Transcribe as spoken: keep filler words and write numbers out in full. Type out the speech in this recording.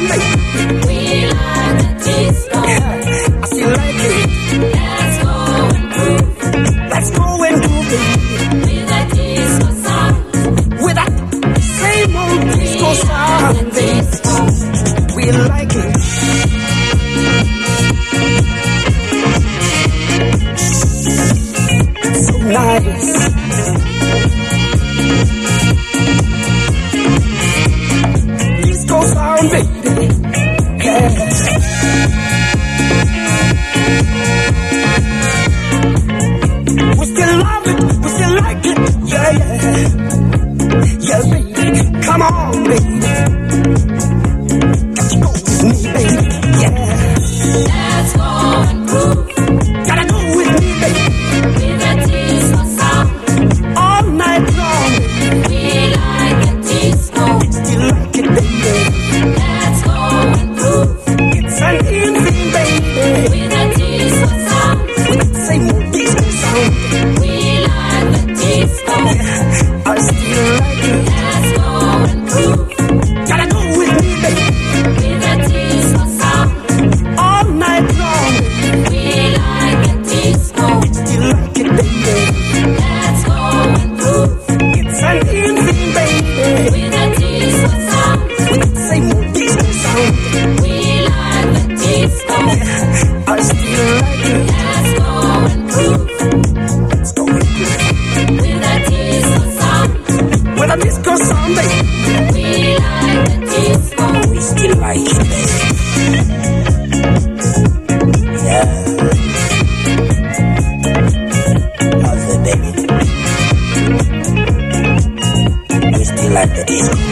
sound, baby. We like the disco. I still like it. Let's go and groove. Let's go and groove, baby. With that disco sound. With that same old disco sound, baby. We like it. So nice. Disco sound, baby. Yeah. We still love it, we still like it, yeah, yeah. Yeah, baby, come on, baby. Got to go with me, baby, yeah. Let's go and groove. Gotta go with me, baby. With that disco sound. All night long, We like the disco. still like it, baby. Let's go and groove. It's an evening, baby. With that disco sound. With that same old disco sound, We like the disco. I still like it. Let's go and groove. Gotta go with me, baby. With that disco sound. All night long, We like the disco. still like it, baby. Let's go and groove. It's an evening, baby. With that disco sound. With that same old disco sound, We like the disco. I still like it. Let's go and groove. Let's go with me. With that disco sound. With a disco sound, baby. We like the disco. We still like it, baby. Yeah. How's it, baby? We still like the disco.